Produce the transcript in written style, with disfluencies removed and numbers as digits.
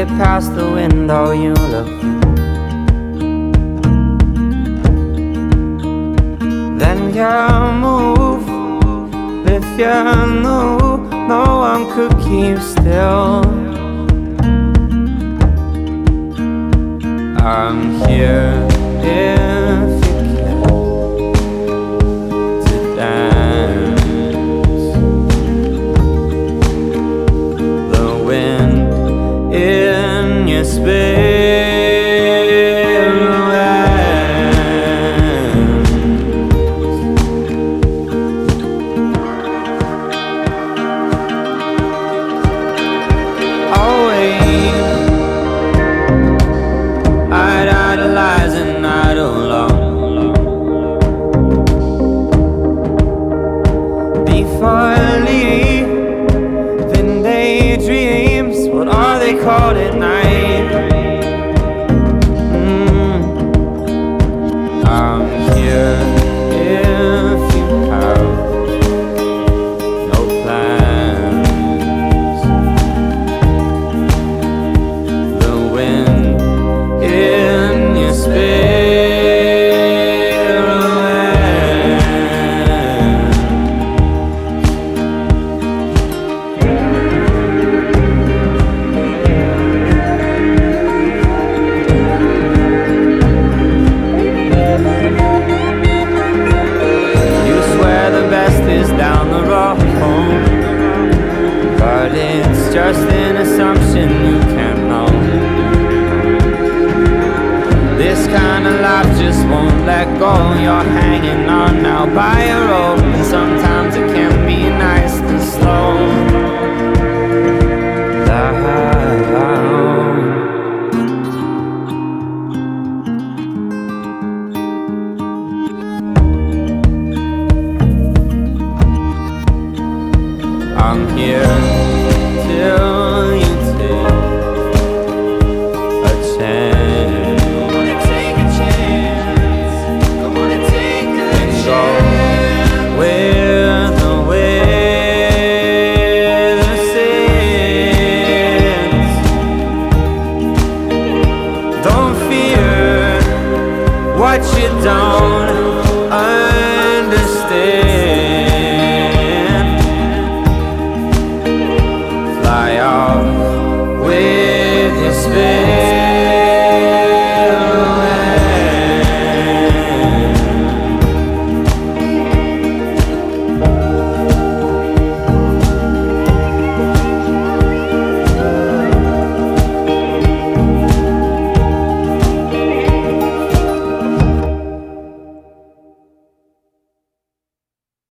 it past the window you look. Then you move, if you knew no one could keep still. I'm here if you care to dance. The wind in your then daydreams, what are they called at night? I'm here if you have no plans. The wind in your down the road home, but it's just an assumption you can't know. This kind of life just won't let go. You're hanging on now by a rope, and sometimes it can be nice and slow. I'm here till you take a chance. I wanna take a chance. I wanna take a chance. With the weather sends. Don't fear what you don't